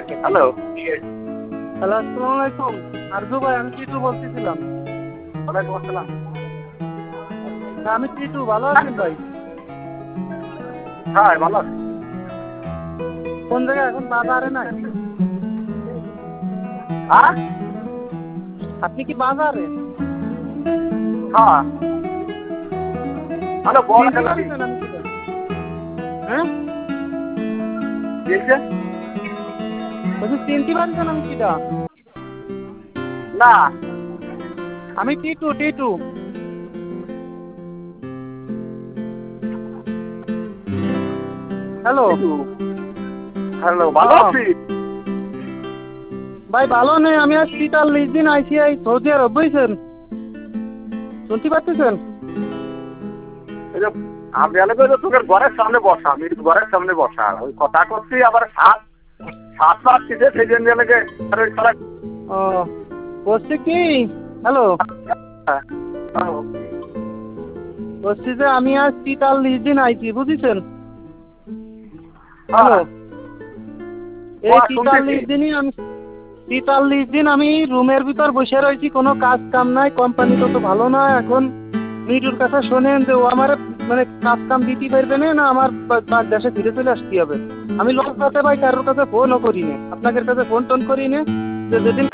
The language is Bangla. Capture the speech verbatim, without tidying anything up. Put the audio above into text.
হ্যালো হ্যালো, আসসালামু আলাইকুম। আরজু ভাই, আমি টিটু বলতেছিলাম। ওয়ালাইকুম আসসালাম। হ্যাঁ, আমি টিটু, ভালো আছেন ভাই? হ্যাঁ ভালো আছি। কোন জায়গায় এখন বাজারে নাকি? হ্যাঁ আপনি কি বাজারে? হ্যাঁ হ্যালো বল চিনতে হ্যালো পারছেন আমি কি বলছি? হ্যাঁ, দেখছে বলছি চিনতে পারছেন আমি কিটা? না আমি টিটু টিটু হ্যালো হ্যালো ভালো হ্যাঁ। আছি। ভাই ভালো নেই, আমি আজ তেতাল্লিশ দিন আইসিআই সৌদি আরব, বুঝছেন? শুনতে পাচ্ছেন? এই যে আমি আলোকে যে তোকে ঘরের সামনে বসা, আমি ঘরের সামনে বসা ওই কথা করছি, আবার সাত সাত পাচ্ছি যে সেই জন্য আমাকে ও বলছি কি, হ্যালো, বলছি যে আমি আজ তেতাল্লিশ দিন আইছি, বুঝেছেন? হ্যালো, এই তেতাল্লিশ দিনই আমি তেতাল্লিশ দিন আমি রুমের ভিতর বসে রয়েছি, কোনো কাজ কাম নাই, কোম্পানি তো তো ভালো না। এখন মিটুর কাছে শোনেন যে ও আমার মানে কাজ কাম দিতে পারবে না, না আমার দেশে ফিরে চলে আসতে হবে। আমি লজ্জাতে ভাই কারোর কাছে ফোনও করি না, আপনাদের কাছে ফোন টোন করি না। যে যেদিন